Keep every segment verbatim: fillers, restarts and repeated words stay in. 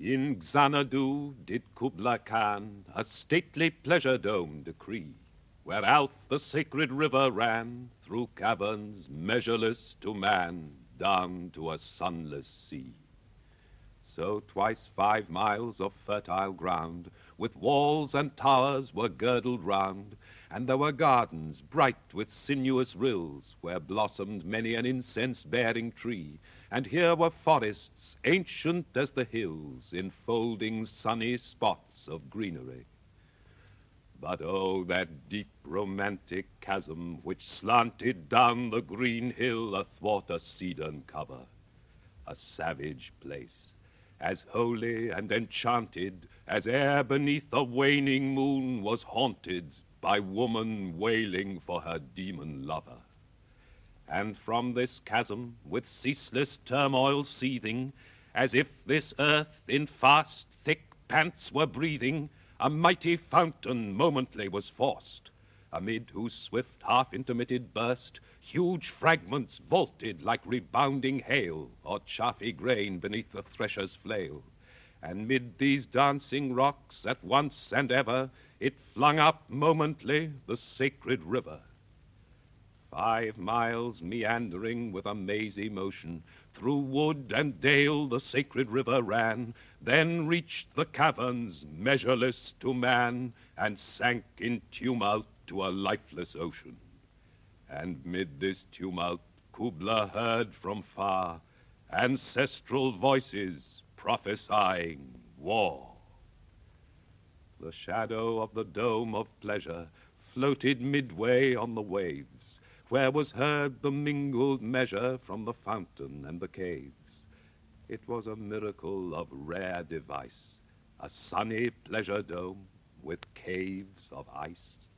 In Xanadu did Kubla Khan a stately pleasure dome decree, where Alph the sacred river ran through caverns measureless to man, down to a sunless sea. So twice five miles of fertile ground, with walls and towers were girdled round, and there were gardens bright with sinuous rills, where blossomed many an incense-bearing tree, and here were forests ancient as the hills, enfolding sunny spots of greenery. But oh, that deep romantic chasm which slanted down the green hill athwart a cedarn cover, a savage place, as holy and enchanted as ere beneath a waning moon was haunted by woman wailing for her demon lover. And from this chasm, with ceaseless turmoil seething, as if this earth in fast, thick pants were breathing, a mighty fountain momently was forced, amid whose swift half-intermitted burst huge fragments vaulted like rebounding hail or chaffy grain beneath the thresher's flail. And mid these dancing rocks at once and ever it flung up momently the sacred river. Five miles meandering with a mazy motion, through wood and dale the sacred river ran, then reached the caverns measureless to man, and sank in tumult to a lifeless ocean. And mid this tumult Kubla heard from far ancestral voices prophesying war. The shadow of the dome of pleasure floated midway on the waves, where was heard the mingled measure from the fountain and the caves. It was a miracle of rare device, a sunny pleasure dome with caves of ice.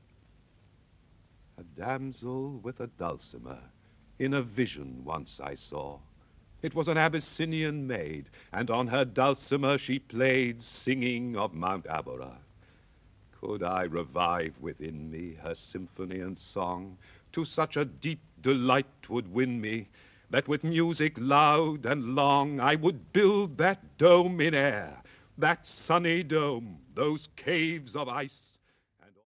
A damsel with a dulcimer in a vision once I saw. It was an Abyssinian maid, and on her dulcimer she played, singing of Mount Abora. Could I revive within me her symphony and song, to such a deep delight 'twould win me, that with music loud and long I would build that dome in air, that sunny dome, those caves of ice.